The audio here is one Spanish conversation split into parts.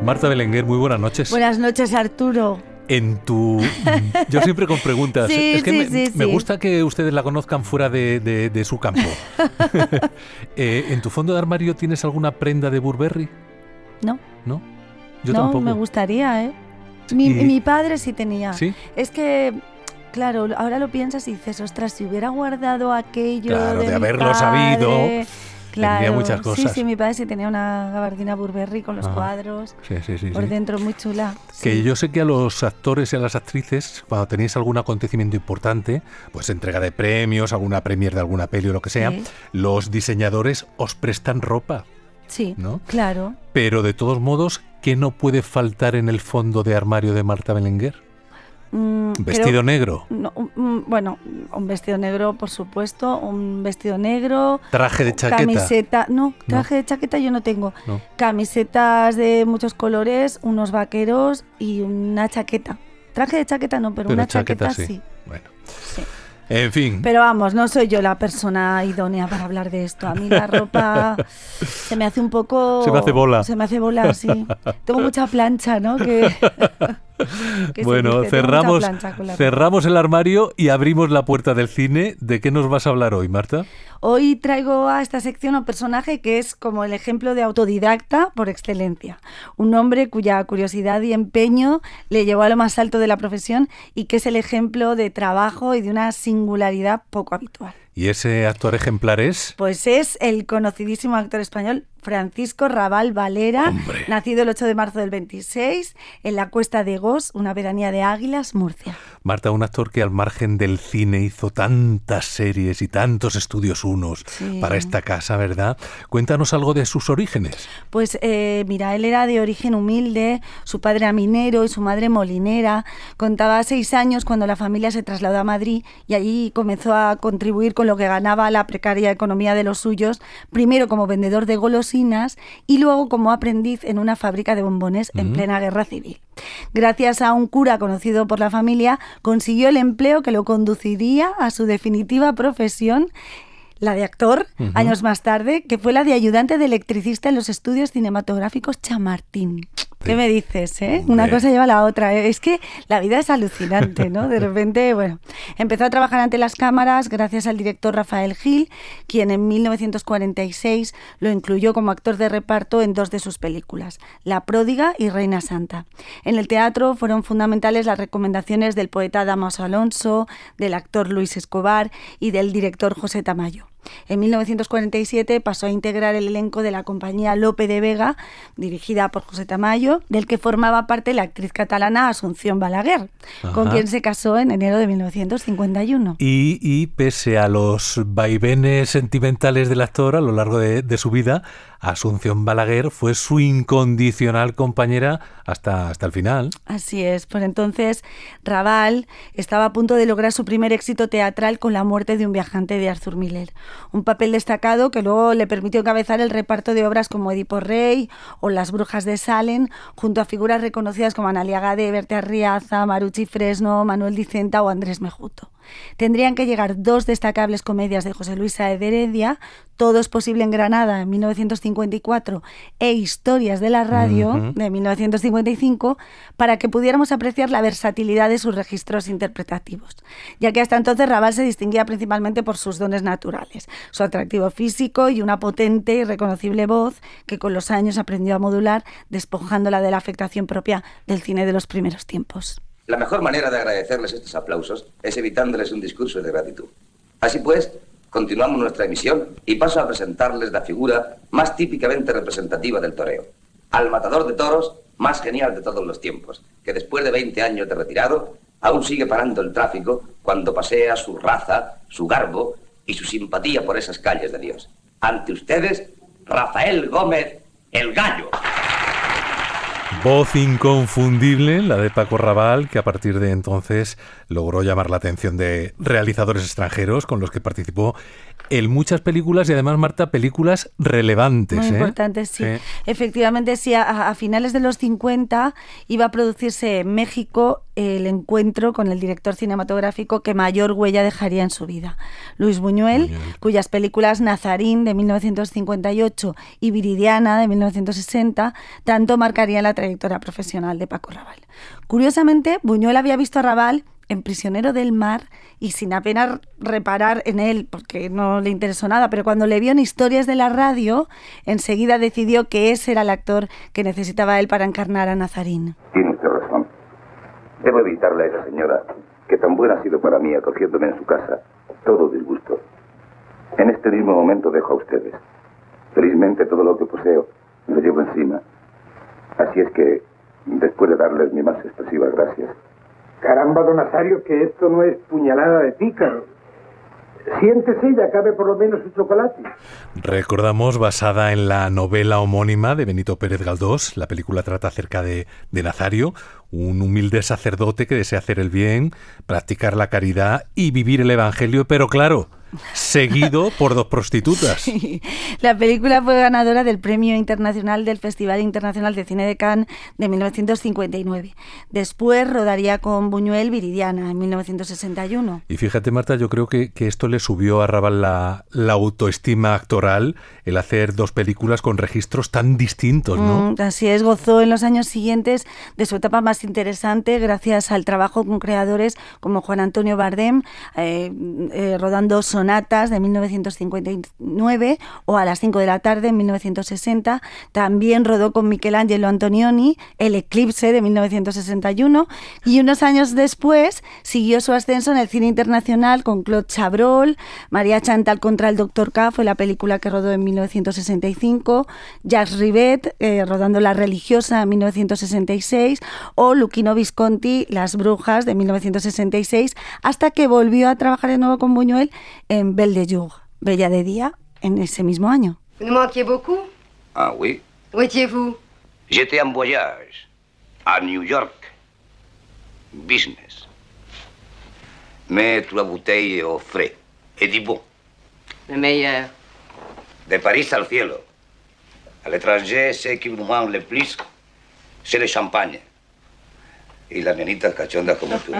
Marta Belenguer, muy buenas noches. Buenas noches, Arturo. Yo siempre con preguntas. Sí, es que me sí. gusta que ustedes la conozcan fuera de su campo. ¿En tu fondo de armario tienes alguna prenda de Burberry? No. ¿No? Yo tampoco. No, me gustaría, ¿eh? Mi padre sí tenía. ¿Sí? Es que, claro, ahora lo piensas y dices, ostras, si hubiera guardado aquello Claro, de mi haberlo padre, sabido. Claro, Tendría muchas cosas. Sí, mi padre sí tenía una gabardina Burberry con los cuadros. Sí. Por dentro, muy chula. Que Sí. yo sé que a los actores y a las actrices, cuando tenéis algún acontecimiento importante, pues entrega de premios, alguna premier de alguna peli o lo que sea, Sí. los diseñadores os prestan ropa. Sí, ¿no? claro. Pero de todos modos, ¿qué no puede faltar en el fondo de armario de Marta Belenguer? ¿Vestido negro? No, bueno, un vestido negro, por supuesto, un vestido negro. ¿Traje de chaqueta? Camiseta, traje de chaqueta yo no tengo. No. Camisetas de muchos colores, unos vaqueros y una chaqueta. Traje de chaqueta no, pero una chaqueta sí. Bueno. Sí. En fin. Pero vamos, no soy yo la persona idónea para hablar de esto. A mí la ropa se me hace un poco... Se me hace bola. Se me hace bola, sí. Tengo mucha plancha, ¿no? Bueno, cerramos el armario y abrimos la puerta del cine. ¿De qué nos vas a hablar hoy, Marta? Hoy traigo a esta sección un personaje que es como el ejemplo de autodidacta por excelencia. Un hombre cuya curiosidad y empeño le llevó a lo más alto de la profesión y que es el ejemplo de trabajo y de una singularidad poco habitual. ¿Y ese actor ejemplar es? Pues es el conocidísimo actor español Francisco Rabal Valera, ¡Hombre! Nacido el 8 de marzo del 26 en la Cuesta de Gos, una pedanía de Águilas, Murcia. Marta, un actor que al margen del cine hizo tantas series y tantos estudios unos para esta casa, ¿verdad? Cuéntanos algo de sus orígenes. Pues mira, él era de origen humilde, su padre era minero y su madre molinera. Contaba 6 años cuando la familia se trasladó a Madrid y allí comenzó a contribuir con lo que ganaba la precaria economía de los suyos, primero como vendedor de golosinas y luego como aprendiz en una fábrica de bombones en plena guerra civil. Gracias a un cura conocido por la familia, consiguió el empleo que lo conduciría a su definitiva profesión, la de actor, años más tarde, que fue la de ayudante de electricista en los estudios cinematográficos Chamartín. ¿Qué me dices, eh? Una cosa lleva a la otra. Es que la vida es alucinante, ¿no? De repente, bueno, empezó a trabajar ante las cámaras gracias al director Rafael Gil, quien en 1946 lo incluyó como actor de reparto en 2 de sus películas, La pródiga y Reina Santa. En el teatro fueron fundamentales las recomendaciones del poeta Dámaso Alonso, del actor Luis Escobar y del director José Tamayo. En 1947 pasó a integrar el elenco de la compañía Lope de Vega, dirigida por José Tamayo, del que formaba parte la actriz catalana Asunción Balaguer, con quien se casó en enero de 1951. Y pese a los vaivenes sentimentales del actor a lo largo de su vida, Asunción Balaguer fue su incondicional compañera hasta el final. Así es. Por entonces, Rabal estaba a punto de lograr su primer éxito teatral con La muerte de un viajante de Arthur Miller. Un papel destacado que luego le permitió encabezar el reparto de obras como Edipo Rey o Las brujas de Salem, junto a figuras reconocidas como Analia Gade, Berta Arriaza, Marucci Fresno, Manuel Dicenta o Andrés Mejuto. Tendrían que llegar 2 destacables comedias de José Luis Sáez de Heredia, Todo es posible en Granada, en 1954, e Historias de la radio, de 1955, para que pudiéramos apreciar la versatilidad de sus registros interpretativos, ya que hasta entonces Rabal se distinguía principalmente por sus dones naturales, su atractivo físico y una potente y reconocible voz que con los años aprendió a modular, despojándola de la afectación propia del cine de los primeros tiempos. La mejor manera de agradecerles estos aplausos es evitándoles un discurso de gratitud. Así pues, continuamos nuestra emisión y paso a presentarles la figura más típicamente representativa del toreo. Al matador de toros más genial de todos los tiempos, que después de 20 años de retirado, aún sigue parando el tráfico cuando pasea su raza, su garbo y su simpatía por esas calles de Dios. Ante ustedes, Rafael Gómez, el Gallo. Voz inconfundible, la de Paco Rabal, que a partir de entonces logró llamar la atención de realizadores extranjeros con los que participó en muchas películas y además, Marta, películas relevantes. Muy importantes, sí. Efectivamente, sí, a finales de los 50 iba a producirse en México el encuentro con el director cinematográfico que mayor huella dejaría en su vida, Luis Buñuel, cuyas películas Nazarín de 1958 y Viridiana de 1960 tanto marcarían la trayectoria profesional de Paco Raval. Curiosamente, Buñuel había visto a Raval en Prisionero del Mar y sin apenas reparar en él, porque no le interesó nada, pero cuando le vio en Historias de la Radio, enseguida decidió que ese era el actor que necesitaba él para encarnar a Nazarín. Tiene usted razón. Debo evitarle a esa señora, que tan buena ha sido para mí acogiéndome en su casa, todo disgusto. En este mismo momento dejo a ustedes. Felizmente todo lo que poseo lo llevo encima. Así es que, después de darles mis más expresivas gracias... Caramba, don Nazario, que esto no es puñalada de pícaro. Siéntese y acabe por lo menos su chocolate. Recordamos, basada en la novela homónima de Benito Pérez Galdós, la película trata acerca de Nazario, un humilde sacerdote que desea hacer el bien, practicar la caridad y vivir el evangelio, pero claro, seguido por dos prostitutas. Sí. La película fue ganadora del Premio Internacional del Festival Internacional de Cine de Cannes de 1959. Después rodaría con Buñuel Viridiana en 1961. Y fíjate, Marta, yo creo que esto le subió a Raval la autoestima actoral, el hacer dos películas con registros tan distintos, ¿no? Así es, gozó en los años siguientes de su etapa más interesante gracias al trabajo con creadores como Juan Antonio Bardem, rodando Sonatas de 1959 o A las 5 de la tarde en 1960. También rodó con Michelangelo Antonioni El Eclipse de 1961 y unos años después siguió su ascenso en el cine internacional con Claude Chabrol, María Chantal contra el Dr. K fue la película que rodó en 1965, Jacques Rivette rodando La religiosa en 1966 o Luchino Visconti Las brujas de 1966, hasta que volvió a trabajar de nuevo con Buñuel en Belle de Jour, Bella de Día, en ese mismo año. Vous nous manquiez beaucoup? Ah, oui. Où étiez-vous? J'étais en voyage à New York. Business. Mais 3 bouteilles au frais. Et du bon. Le meilleur. De París al cielo. À l'étranger, ce qui nous manque le plus, c'est le champagne. Y la nenita cachonda como tú.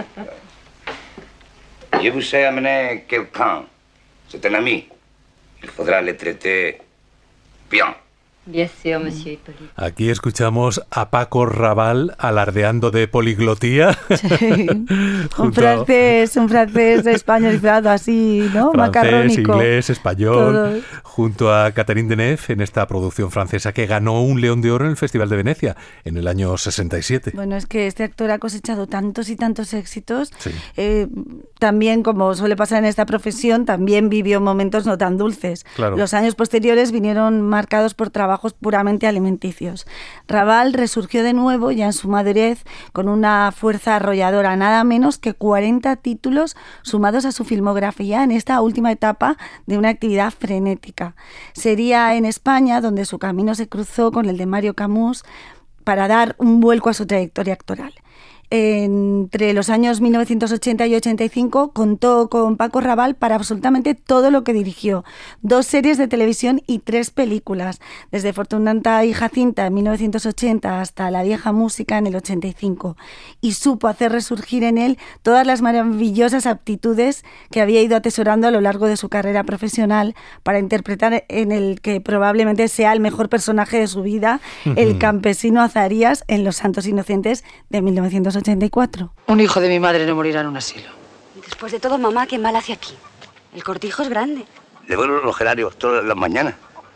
Je vous ai amené quelqu'un. C'est un ami. Il faudra le traiter bien. Bien sûr, monsieur Hippolyte. Aquí escuchamos a Paco Raval alardeando de poliglotía. Sí. un francés españolizado así, ¿no? Francés, Macarrónico. inglés, español, Todo. junto a Catherine Deneuve en esta producción francesa que ganó un León de Oro en el Festival de Venecia en el año 67. Bueno, es que este actor ha cosechado tantos y tantos éxitos. Sí. También, como suele pasar en esta profesión, también vivió momentos no tan dulces. Claro. Los años posteriores vinieron marcados por trabajos puramente alimenticios. Raval resurgió de nuevo ya en su madurez con una fuerza arrolladora, nada menos que 40 títulos sumados a su filmografía en esta última etapa de una actividad frenética. Sería en España donde su camino se cruzó con el de Mario Camus para dar un vuelco a su trayectoria actoral. Entre los años 1980 y 85 contó con Paco Raval para absolutamente todo lo que dirigió. 2 series de televisión y 3 películas, desde Fortunata y Jacinta en 1980 hasta La vieja música en el 85. Y supo hacer resurgir en él todas las maravillosas aptitudes que había ido atesorando a lo largo de su carrera profesional para interpretar en el que probablemente sea el mejor personaje de su vida, el campesino Azarías en Los santos inocentes de 1984. Un hijo de mi madre no morirá en un asilo. Después de todo, mamá, ¿qué mal hace aquí? El cortijo es grande. Le vuelvo los geranios todas las mañanas.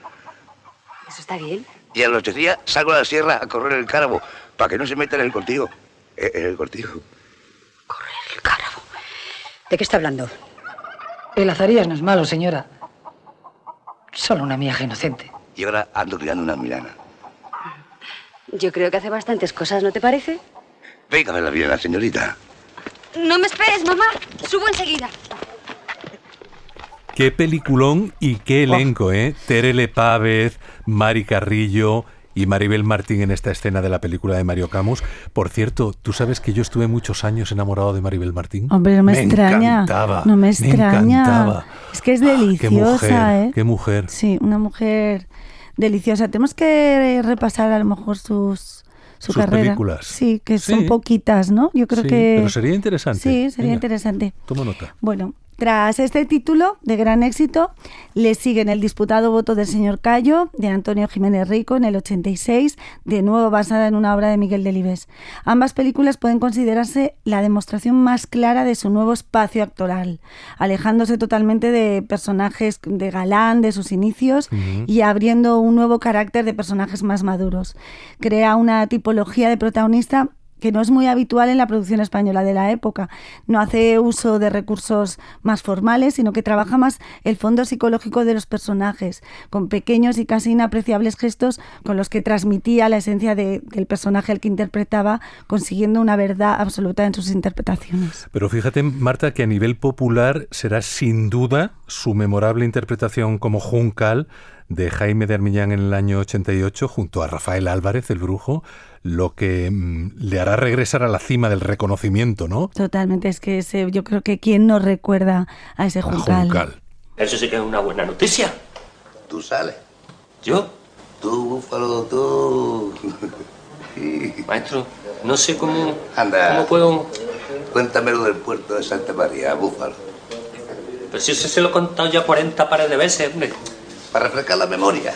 Eso está bien. Y a los 8 días salgo a la sierra a correr el cárabo para que no se meta en el cortijo. En el cortijo. Correr el cárabo. ¿De qué está hablando? El Azarías no es malo, señora. Solo una miaja inocente. Y ahora ando tirando una milana. Yo creo que hace bastantes cosas, ¿no te parece? Venga a verla bien, la señorita. No me esperes, mamá. Subo enseguida. Qué peliculón y qué elenco, ¿eh? Terele Pávez, Mari Carrillo y Maribel Martín en esta escena de la película de Mario Camus. Por cierto, ¿tú sabes que yo estuve muchos años enamorado de Maribel Martín? Hombre, no me extraña. Encantaba, no me extraña. Me encantaba. Es que es deliciosa, qué mujer, ¿eh? Qué mujer. Sí, una mujer deliciosa. Tenemos que repasar a lo mejor sus su sus carrera. películas. Sí, que Sí. son poquitas, ¿no? Yo creo Sí, que... pero sería interesante. Sí, sería Venga, interesante. Toma nota. Bueno, tras este título de gran éxito, le siguen El disputado voto del señor Cayo, de Antonio Jiménez Rico, en el 86, de nuevo basada en una obra de Miguel Delibes. Ambas películas pueden considerarse la demostración más clara de su nuevo espacio actoral, alejándose totalmente de personajes de galán de sus inicios y abriendo un nuevo carácter de personajes más maduros. Crea una tipología de protagonista que no es muy habitual en la producción española de la época. No hace uso de recursos más formales, sino que trabaja más el fondo psicológico de los personajes, con pequeños y casi inapreciables gestos con los que transmitía la esencia del personaje al que interpretaba, consiguiendo una verdad absoluta en sus interpretaciones. Pero fíjate, Marta, que a nivel popular será sin duda su memorable interpretación como Juncal de Jaime de Armiñán en el año 88 junto a Rafael Álvarez, el Brujo, lo que le hará regresar a la cima del reconocimiento, ¿no? Totalmente, es que yo creo que quién no recuerda a ese Juncal. Eso sí que es una buena noticia. Tú sales. ¿Yo? Tú, Búfalo, tú. Maestro, no sé cómo puedo... Cuéntame lo del puerto de Santa María, Búfalo. Pero si se lo he contado ya 40 pares de veces, hombre. Para refrescar la memoria.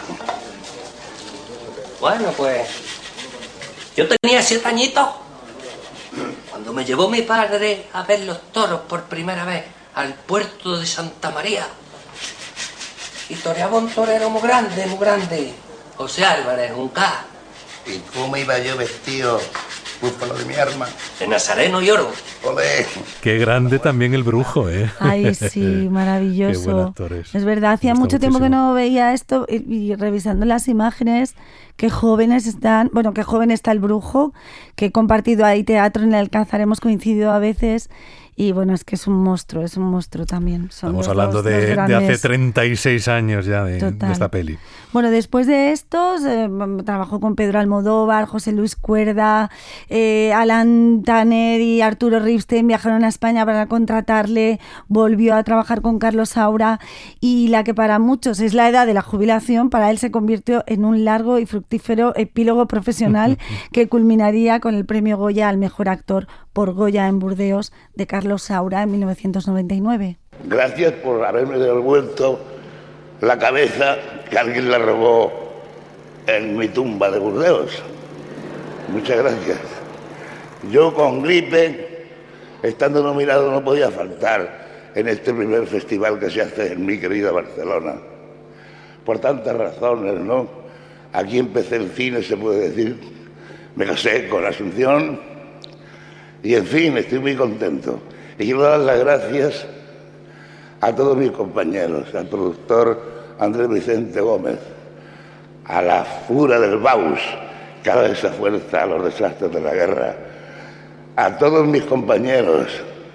Bueno, pues... Yo tenía 7 añitos cuando me llevó mi padre a ver los toros por primera vez al puerto de Santa María. Y toreaba un torero muy grande. José Álvarez, un K. ¿Y cómo iba yo vestido, Búfalo de mi arma? De nazareno y oro. ¡Olé! Qué grande también el Brujo, ¿eh? Ay, sí, maravilloso. Qué buen actor es. Verdad, hacía mucho tiempo que no veía esto y revisando las imágenes, qué jóvenes están, bueno, qué joven está el Brujo, que he compartido ahí teatro en el Alcázar, hemos coincidido a veces. Y bueno, es que es un monstruo también. Estamos hablando de hace 36 años ya de esta peli. Bueno, después de estos, trabajó con Pedro Almodóvar, José Luis Cuerda, Alan Tanner y Arturo Ripstein viajaron a España para contratarle, volvió a trabajar con Carlos Saura y la que para muchos es la edad de la jubilación, para él se convirtió en un largo y fructífero epílogo profesional que culminaría con el premio Goya al mejor actor por Goya en Burdeos de Carlos Saura en 1999. Gracias por haberme devuelto la cabeza que alguien la robó en mi tumba de Burdeos. Muchas gracias. Yo con gripe, estando nominado, no podía faltar en este primer festival que se hace en mi querida Barcelona. Por tantas razones, ¿no? Aquí empecé el cine, se puede decir. Me casé con Asunción y, en fin, estoy muy contento. Y quiero dar las gracias a todos mis compañeros, al productor Andrés Vicente Gómez, a la fura del Baus, que ha dado esa fuerza a los desastres de la guerra, a todos mis compañeros,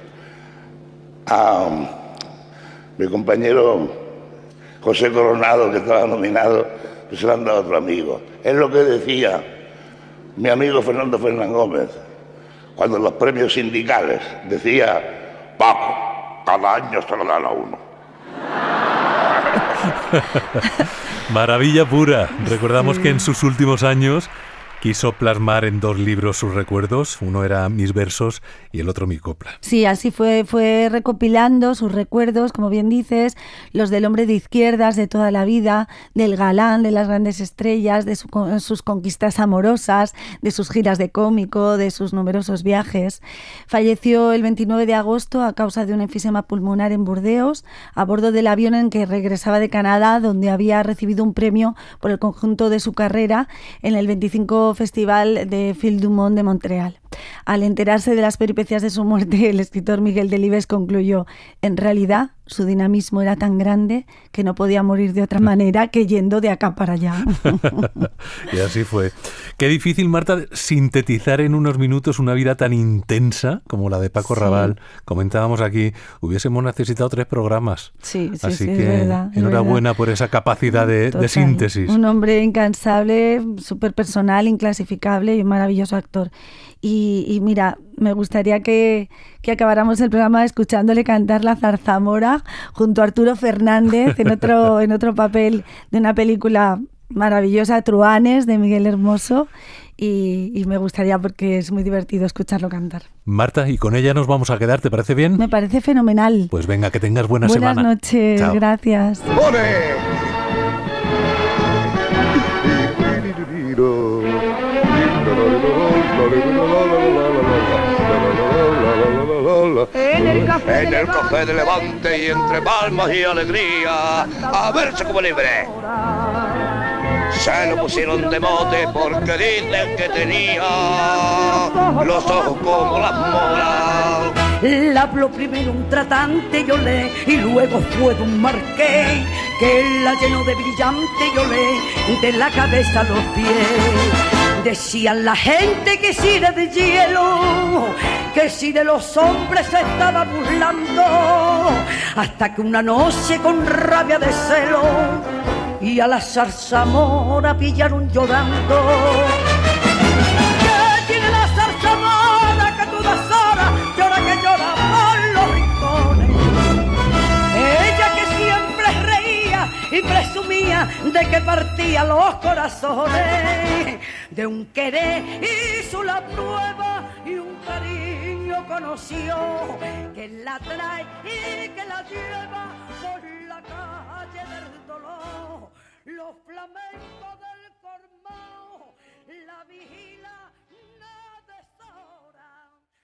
a mi compañero José Coronado, que estaba nominado, pues se lo han dado a otro amigo. Es lo que decía mi amigo Fernando Fernán Gómez, cuando en los premios sindicales decía: Paco, cada año se lo dan a uno. Maravilla pura. Recordamos que en sus últimos años quiso plasmar en 2 libros sus recuerdos. Uno era Mis versos y el otro Mi copla. Sí, así fue recopilando sus recuerdos, como bien dices, los del hombre de izquierdas de toda la vida, del galán, de las grandes estrellas, de sus conquistas amorosas, de sus giras de cómico, de sus numerosos viajes. Falleció el 29 de agosto a causa de un enfisema pulmonar en Burdeos, a bordo del avión en que regresaba de Canadá, donde había recibido un premio por el conjunto de su carrera en el 25 Festival de Film du Monde de Montreal. Al enterarse de las peripecias de su muerte, el escritor Miguel Delibes concluyó: en realidad, su dinamismo era tan grande que no podía morir de otra manera que yendo de acá para allá. Y así fue. Qué difícil, Marta, sintetizar en unos minutos una vida tan intensa como la de Paco Raval. Comentábamos aquí, hubiésemos necesitado 3 programas. Sí, así que es verdad, enhorabuena por esa capacidad de síntesis. Un hombre incansable, súper personal, inclasificable y un maravilloso actor. Y mira, me gustaría que acabáramos el programa escuchándole cantar La zarzamora junto a Arturo Fernández en otro papel de una película maravillosa, Truanes, de Miguel Hermoso. y me gustaría porque es muy divertido escucharlo cantar. Marta, y con ella nos vamos a quedar, ¿te parece bien? Me parece fenomenal. Pues venga, que tengas buena Buenas semana. noches, Chao. gracias. En el café de Levante y entre palmas y alegría, a verse como libre. Se lo pusieron de mote porque dicen que tenía los ojos como las moras. La habló primero un tratante y olé, y luego fue de un marqués que la llenó de brillante y olé, de la cabeza a los pies. Decían la gente que si era de hielo, que si de los hombres se estaba burlando, hasta que una noche con rabia de celo y a la zarzamora pillaron llorando. ¿Qué tiene la zarzamora que a todas horas llora que llora por los rincones? Ella que siempre reía y presumía de que partía los corazones, de un querer hizo la prueba y un cariño conoció, que la trae y que la lleva por la calle del dolor. Los flamencos del Cormao, la vigilia.